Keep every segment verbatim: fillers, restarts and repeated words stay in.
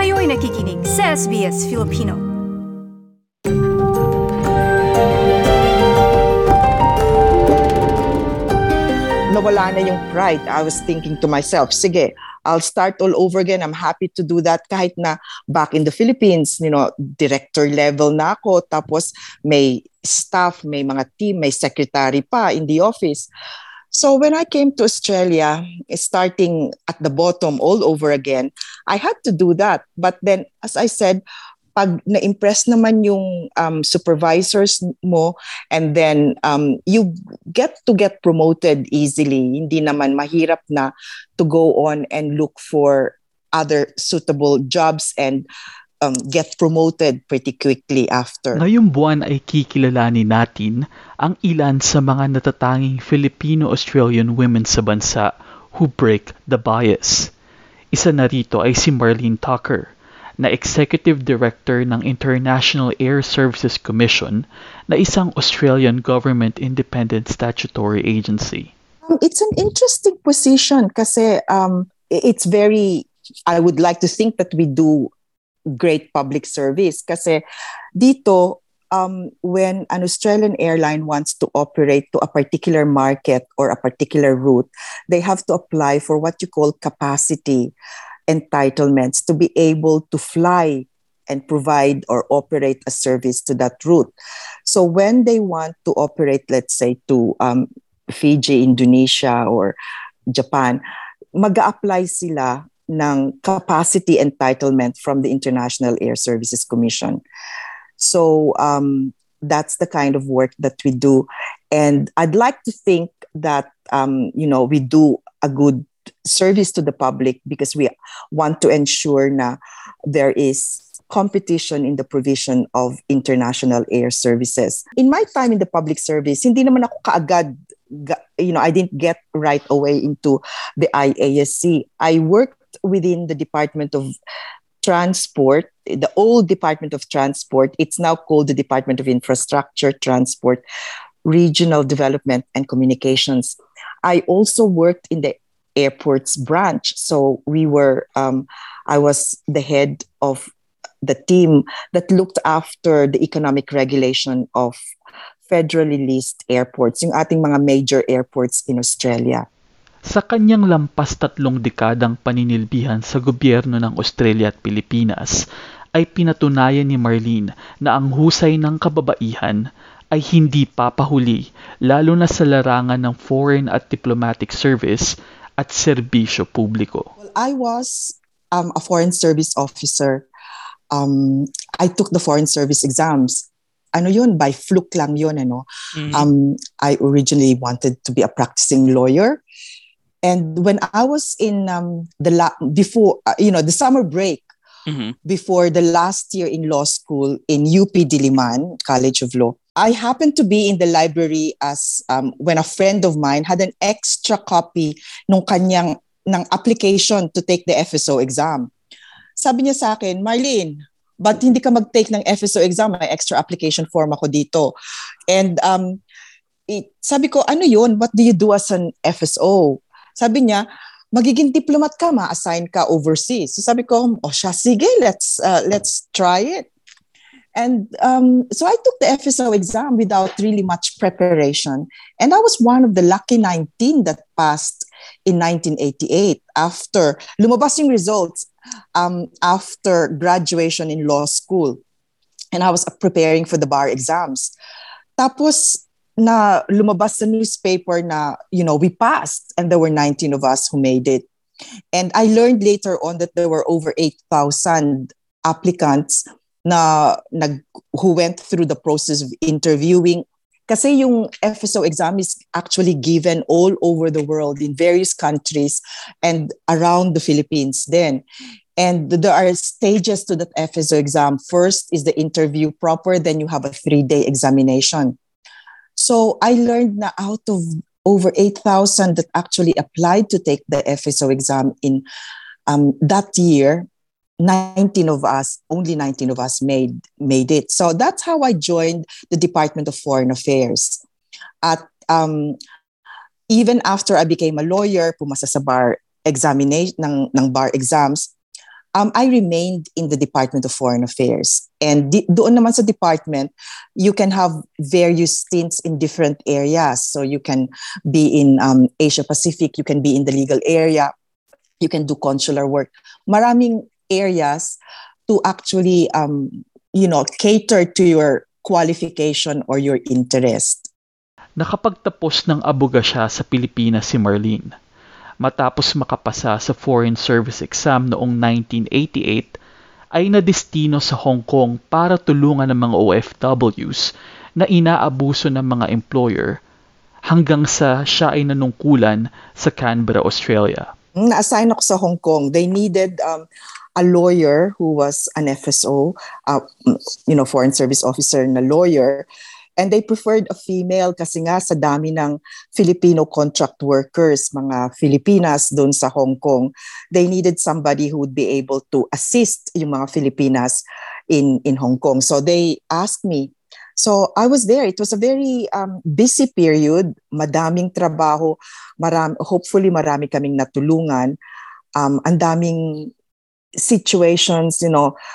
Kayo'y nakikinig sa S B S Filipino. Nawala na yung pride. I was thinking to myself, sige, I'll start all over again. I'm happy to do that kahit na back in the Philippines, you know, director level na ako, tapos may staff, may mga team, may secretary pa in the office. So when I came to Australia, starting at the bottom all over again, I had to do that. But then, as I said, pag na-impress naman yung um, supervisors mo, and then um, you get to get promoted easily. Hindi naman mahirap na to go on and look for other suitable jobs and um, get promoted pretty quickly after. Ngayong buwan ay kikilalanin natin ang ilan sa mga natatanging Filipino-Australian women sa bansa who break the bias. Isa na rito ay si Marlene Tucker, na Executive Director ng International Air Services Commission, na isang Australian government independent statutory agency. Um, it's an interesting position kasi um, it's very, I would like to think that we do great public service kasi dito, um, when an Australian airline wants to operate to a particular market or a particular route, they have to apply for what you call capacity entitlements to be able to fly and provide or operate a service to that route. So when they want to operate, let's say, to um, Fiji, Indonesia, or Japan, mag-a-apply sila ng capacity entitlement from the International Air Services Commission. So um, that's the kind of work that we do. And I'd like to think that, um, you know, we do a good service to the public because we want to ensure na there is competition in the provision of international air services. In my time in the public service, hindi naman ako kaagad, you know, I didn't get right away into the I A S C. I worked within the Department of Transport, the old Department of Transport. It's now called the Department of Infrastructure, Transport, Regional Development and Communications. I also worked in the airports branch. So we were, um, I was the head of the team that looked after the economic regulation of federally leased airports, yung ating mga major airports in Australia. Sa kanyang lampas tatlong dekadang paninilbihan sa gobyerno ng Australia at Pilipinas, ay pinatunayan ni Marlene na ang husay ng kababaihan ay hindi papahuli, lalo na sa larangan ng foreign at diplomatic service at serbisyo publiko. Well, I was um, a foreign service officer. Um, I took the foreign service exams. Ano yun? By fluke lang yun. Ano? Mm-hmm. Um, I originally wanted to be a practicing lawyer. And when I was in um, the la- before, uh, you know, the summer break, mm-hmm. before the last year in law school in U P Diliman, College of Law, I happened to be in the library as um, when a friend of mine had an extra copy nung kanyang ng application to take the F S O exam. Sabi niya sa akin, Marlene, ba't hindi ka mag-take ng F S O exam? May extra application form ako dito. And um, it, sabi ko, ano yun? What do you do as an F S O? Sabi niya, magiging diplomat ka, ma-assign ka overseas. So sabi ko, oh siya, sige, let's, uh, let's try it. And um, so I took the F S O exam without really much preparation. And I was one of the lucky nineteen that passed in nineteen eighty-eight after lumabas yung results um, after graduation in law school. And I was preparing for the bar exams. Tapos na lumabas sa newspaper na, you know, we passed and there were nineteen of us who made it. And I learned later on that there were over eight thousand applicants na nag who went through the process of interviewing kasi yung F S O exam is actually given all over the world in various countries and around the Philippines then. And there are stages to that F S O exam. First is the interview proper, then you have a three-day examination. So I learned na out of over eight thousand that actually applied to take the F S O exam in um, that year, nineteen of us, only nineteen of us made made it. So that's how I joined the Department of Foreign Affairs. At um, even after I became a lawyer, pumasa sa bar examination ng, ng bar exams, Um, I remained in the Department of Foreign Affairs. And di- doon naman sa department, you can have various stints in different areas. So you can be in um, Asia Pacific, you can be in the legal area, you can do consular work. Maraming areas to actually, um, you know, cater to your qualification or your interest. Nakapagtapos ng abogasya sa Pilipinas si Marlene. Matapos makapasa sa Foreign Service exam noong nineteen eighty-eight, ay nadestino sa Hong Kong para tulungan ng mga O F Ws na inaabuso ng mga employer hanggang sa siya ay nanungkulan sa Canberra, Australia. Na-assign ako sa Hong Kong. They needed um, a lawyer who was an F S O, uh, you know, Foreign Service Officer na lawyer. And they preferred a female kasi nga sa dami ng Filipino contract workers, mga Filipinas doon sa Hong Kong. They needed somebody who would be able to assist yung mga Filipinas in, in Hong Kong. So they asked me. So I was there. It was a very um, busy period, madaming trabaho, marami, hopefully marami kaming natulungan. Um, ang daming situations, you know,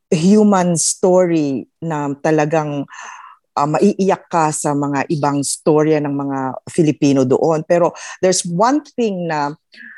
human story na talagang Uh, maiiyak ka sa mga ibang storya ng mga Filipino doon. Pero there's one thing na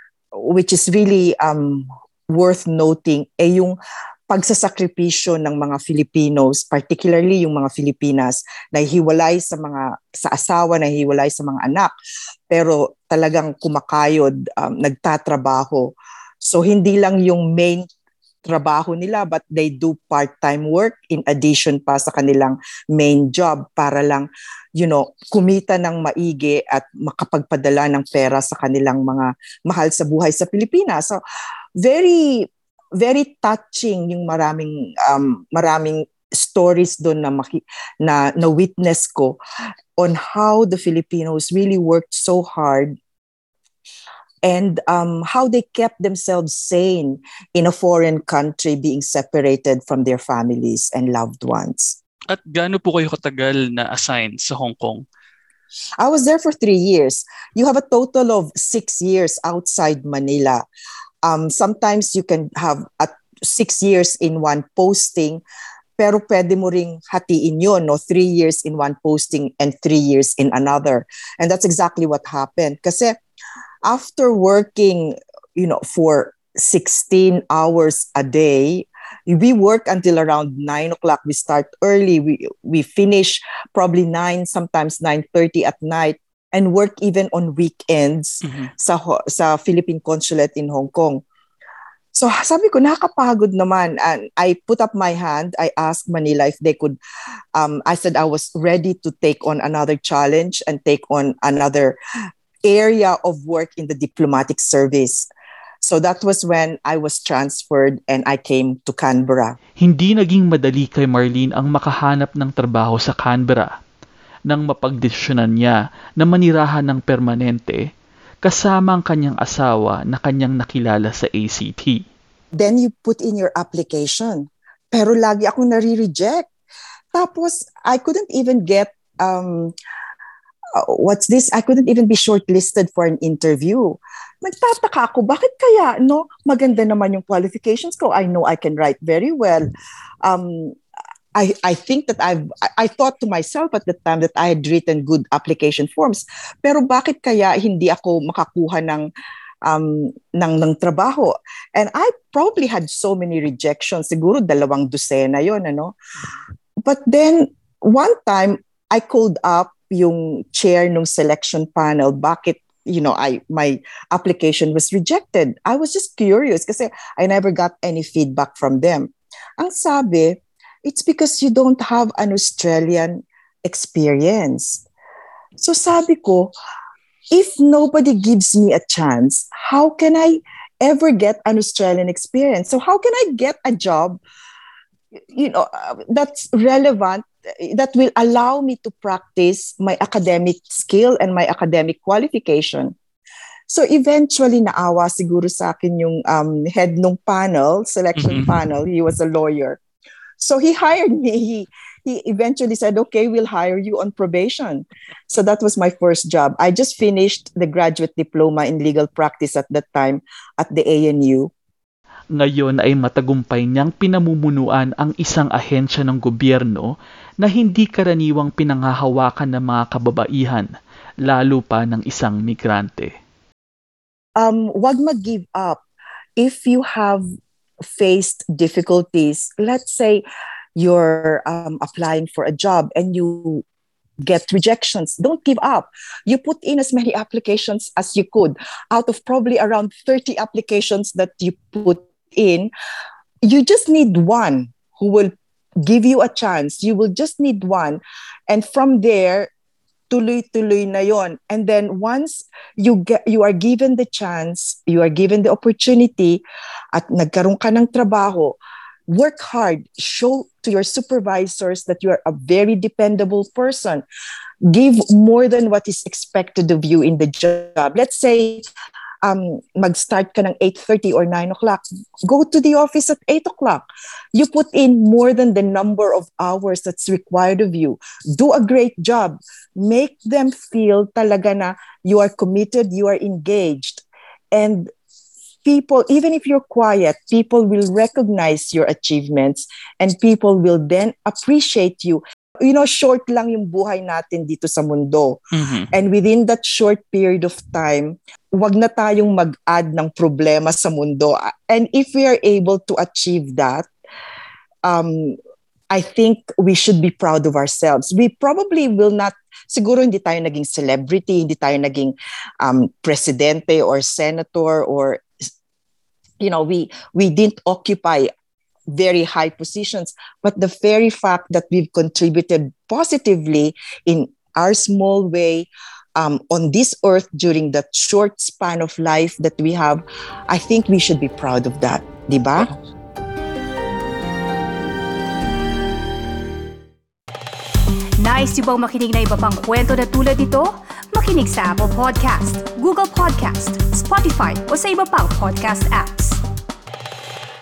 which is really um, worth noting ay yung pagsasakripisyo ng mga Filipinos, particularly yung mga Filipinas na hiwalay sa mga sa asawa, na hiwalay sa mga anak, pero talagang kumakayod, um, nagtatrabaho. So hindi lang yung main trabaho nila, but they do part-time work in addition pa sa kanilang main job para lang, you know, kumita ng maigi at makapagpadala ng pera sa kanilang mga mahal sa buhay sa Pilipinas. So very very touching yung maraming um, maraming stories doon na maki, na na witness ko on how the Filipinos really worked so hard and um, how they kept themselves sane in a foreign country being separated from their families and loved ones. At gaano po kayo katagal na assigned sa Hong Kong? I was there for three years. You have a total of six years outside Manila. Um, sometimes you can have at six years in one posting, pero pwede mo ring hatiin yun, no? Three years in one posting and three years in another. And that's exactly what happened. Kasi after working, you know, for sixteen hours a day, we work until around nine o'clock. We start early. We we finish probably nine, sometimes nine thirty at night, and work even on weekends mm-hmm. sa sa Philippine Consulate in Hong Kong. So sabi ko, nakakapagod naman. And I put up my hand. I asked Manila if they could. Um, I said I was ready to take on another challenge and take on another area of work in the diplomatic service. So that was when I was transferred and I came to Canberra. Hindi naging madali kay Marlene ang makahanap ng trabaho sa Canberra nang mapagdesisyonan niya na manirahan ng permanente kasama ang kanyang asawa na kanyang nakilala sa A C T. Then you put in your application. Pero lagi akong nare-reject. Tapos I couldn't even get um Uh, what's this? I couldn't even be shortlisted for an interview. Nagtataka ako, bakit kaya, no? Maganda naman yung qualifications ko. I know I can write very well. Um, I, I think that I've, I, I thought to myself at the time that I had written good application forms. Pero bakit kaya hindi ako makakuha ng, um, ng, ng trabaho? And I probably had so many rejections. Siguro dalawang dosena yon, ano? But then, one time, I called up yung chair ng selection panel, bakit, you know, I my application was rejected. I was just curious kasi I never got any feedback from them. Ang sabi, it's because you don't have an Australian experience. So sabi ko, if nobody gives me a chance, how can I ever get an Australian experience? So how can I get a job, you know, that's relevant, that will allow me to practice my academic skill and my academic qualification? So eventually naawa siguro sa akin yung um, head ng panel, selection mm-hmm. panel. He was a lawyer. So he hired me. He, he eventually said, okay, we'll hire you on probation. So that was my first job. I just finished the graduate diploma in legal practice at that time at the A N U. Ngayon ay matagumpay niyang pinamumunuan ang isang ahensya ng gobyerno na hindi karaniwang pinanghahawakan ng mga kababaihan, lalo pa ng isang migrante. Um, wag mag-give up. If you have faced difficulties, let's say you're um, applying for a job and you get rejections, don't give up. You put in as many applications as you could. Out of probably around thirty applications that you put in, you just need one who will give you a chance. You will just need one. And from there, tuloy-tuloy na yon. And then once you get, you are given the chance, you are given the opportunity, at nagkaroon ka ng trabaho, work hard. Show to your supervisors that you are a very dependable person. Give more than what is expected of you in the job. Let's say, um, mag-start ka ng eight thirty or nine o'clock. Go to the office at eight o'clock. You put in more than the number of hours that's required of you. Do a great job. Make them feel talaga na you are committed, you are engaged. And people, even if you're quiet, people will recognize your achievements and people will then appreciate you. You know, short lang yung buhay natin dito sa mundo. Mm-hmm. And within that short period of time, wag na tayong mag-add ng problema sa mundo. And if we are able to achieve that, um, I think we should be proud of ourselves. We probably will not, siguro hindi tayo naging celebrity, hindi tayo naging um, presidente or senator, or you know, we we didn't occupy very high positions, but the very fact that we've contributed positively in our small way um, on this earth during that short span of life that we have, I think we should be proud of that, di ba? Nice yung bang makinig na iba pang kwento na tulad ito? Makinig sa Apple Podcast, Google Podcast, Spotify o sa iba pang podcast apps.